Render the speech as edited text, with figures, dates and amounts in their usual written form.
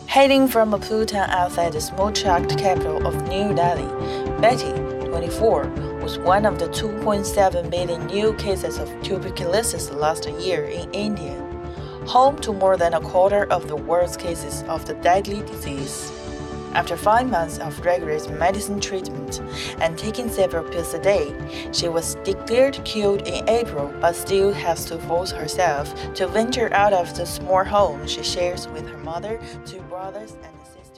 Hailing from a Maputo outside the smoke-shocked capital of New Delhi, Betty, 24, was one of the 2.7 million new cases of tuberculosis last year in India, home to more than a quarter of the world's cases of the deadly disease. After 5 months of rigorous medicine treatment and taking several pills a day, she was declared cured in April but still has to force herself to venture out of the small home she shares with her mother, two brothers, and a sister.